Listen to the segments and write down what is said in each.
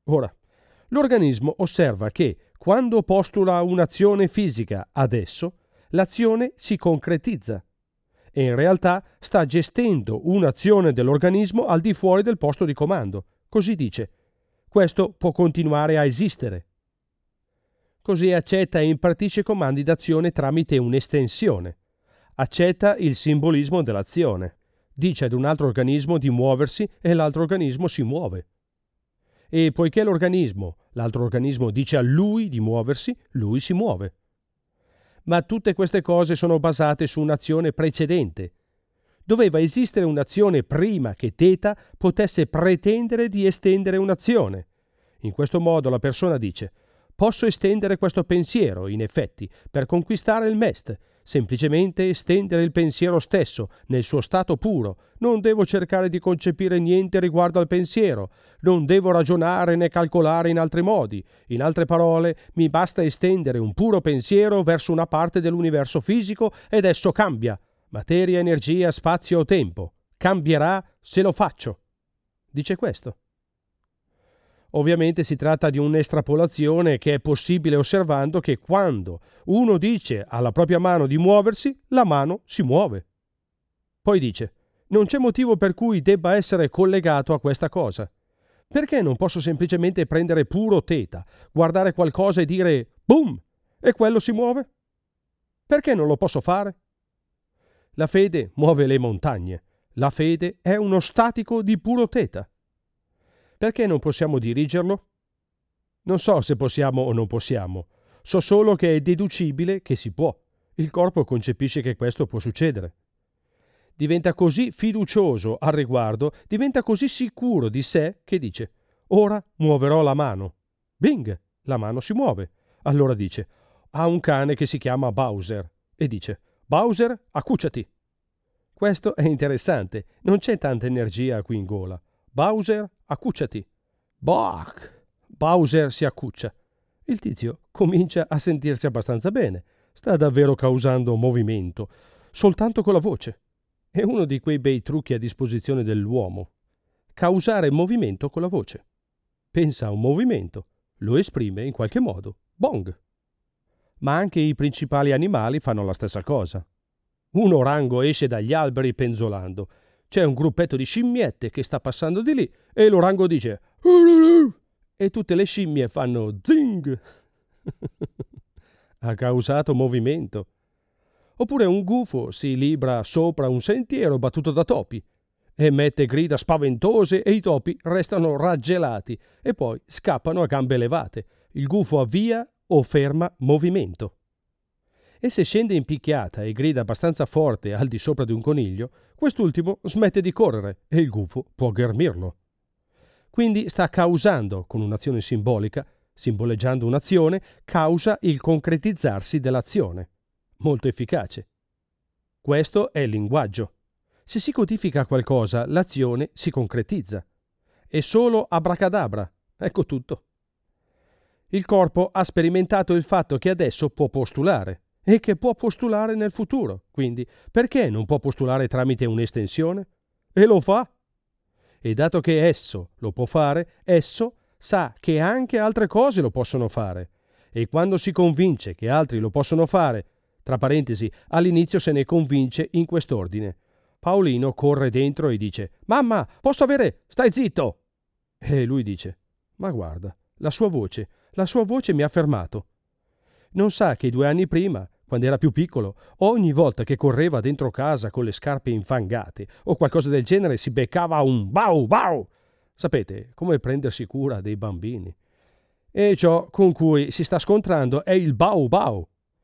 Ora, l'organismo osserva che quando postula un'azione fisica adesso, l'azione si concretizza e in realtà sta gestendo un'azione dell'organismo al di fuori del posto di comando. Così dice: questo può continuare a esistere. Così accetta e impartisce comandi d'azione tramite un'estensione. Accetta il simbolismo dell'azione. Dice ad un altro organismo di muoversi e l'altro organismo si muove. E poiché l'altro organismo dice a lui di muoversi, lui si muove. Ma tutte queste cose sono basate su un'azione precedente. Doveva esistere un'azione prima che Theta potesse pretendere di estendere un'azione. In questo modo la persona dice: posso estendere questo pensiero, in effetti, per conquistare il Mest, semplicemente estendere il pensiero stesso, nel suo stato puro. Non devo cercare di concepire niente riguardo al pensiero, non devo ragionare né calcolare in altri modi. In altre parole, mi basta estendere un puro pensiero verso una parte dell'universo fisico ed esso cambia. Materia, energia, spazio o tempo. Cambierà se lo faccio. Dice questo. Ovviamente si tratta di un'estrapolazione che è possibile osservando che quando uno dice alla propria mano di muoversi, la mano si muove. Poi dice: non c'è motivo per cui debba essere collegato a questa cosa. Perché non posso semplicemente prendere puro Theta, guardare qualcosa e dire boom, e quello si muove? Perché non lo posso fare? La fede muove le montagne. La fede è uno statico di puro Theta. Perché non possiamo dirigerlo? Non so se possiamo o non possiamo. So solo che è deducibile che si può. Il corpo concepisce che questo può succedere. Diventa così fiducioso al riguardo, diventa così sicuro di sé che dice: ora muoverò la mano. Bing! La mano si muove. Allora dice: ha un cane che si chiama Bowser. E dice: Bowser, accucciati. Questo è interessante. Non c'è tanta energia qui in gola. Bowser, accucciati. Bach! Bowser si accuccia. Il tizio comincia a sentirsi abbastanza bene. Sta davvero causando movimento, soltanto con la voce. È uno di quei bei trucchi a disposizione dell'uomo. Causare movimento con la voce. Pensa a un movimento, lo esprime in qualche modo. Bong! Ma anche i principali animali fanno la stessa cosa. Un orango esce dagli alberi penzolando. C'è un gruppetto di scimmiette che sta passando di lì e l'orango dice e tutte le scimmie fanno zing. Ha causato movimento. Oppure un gufo si libra sopra un sentiero battuto da topi. Emette grida spaventose e i topi restano raggelati e poi scappano a gambe levate. Il gufo avvia o ferma movimento. E se scende in picchiata e grida abbastanza forte al di sopra di un coniglio, quest'ultimo smette di correre e il gufo può ghermirlo. Quindi sta causando, con un'azione simbolica, simboleggiando un'azione, causa il concretizzarsi dell'azione. Molto efficace. Questo è il linguaggio. Se si codifica qualcosa, l'azione si concretizza. È solo abracadabra. Ecco tutto. Il corpo ha sperimentato il fatto che adesso può postulare e che può postulare nel futuro. Quindi, perché non può postulare tramite un'estensione? E lo fa. E dato che esso lo può fare, esso sa che anche altre cose lo possono fare. E quando si convince che altri lo possono fare, tra parentesi, all'inizio se ne convince in quest'ordine. Paolino corre dentro e dice: «Mamma, posso avere? Stai zitto!» E lui dice: «Ma guarda, la sua voce mi ha fermato». Non sa che 2 anni prima, quando era più piccolo, ogni volta che correva dentro casa con le scarpe infangate o qualcosa del genere si beccava un bau bau. Sapete come prendersi cura dei bambini. E ciò con cui si sta scontrando è il bau bau.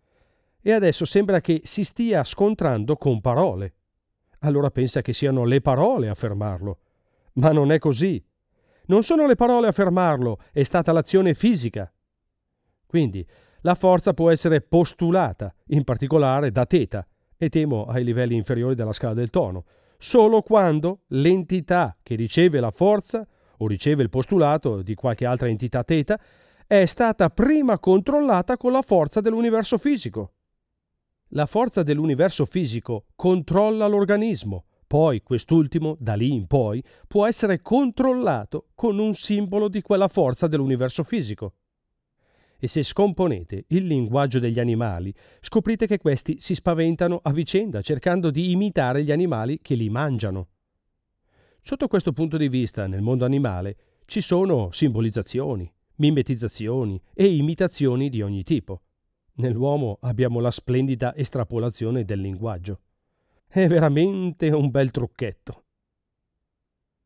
E adesso sembra che si stia scontrando con parole. Allora pensa che siano le parole a fermarlo. Ma non è così. Non sono le parole a fermarlo, è stata l'azione fisica. Quindi la forza può essere postulata, in particolare da Theta, e temo ai livelli inferiori della scala del tono, solo quando l'entità che riceve la forza o riceve il postulato di qualche altra entità Theta è stata prima controllata con la forza dell'universo fisico. La forza dell'universo fisico controlla l'organismo, Poi quest'ultimo, da lì in poi, può essere controllato con un simbolo di quella forza dell'universo fisico. E se scomponete il linguaggio degli animali, scoprite che questi si spaventano a vicenda, cercando di imitare gli animali che li mangiano. Sotto questo punto di vista, nel mondo animale, ci sono simbolizzazioni, mimetizzazioni e imitazioni di ogni tipo. Nell'uomo abbiamo la splendida estrapolazione del linguaggio. È veramente un bel trucchetto.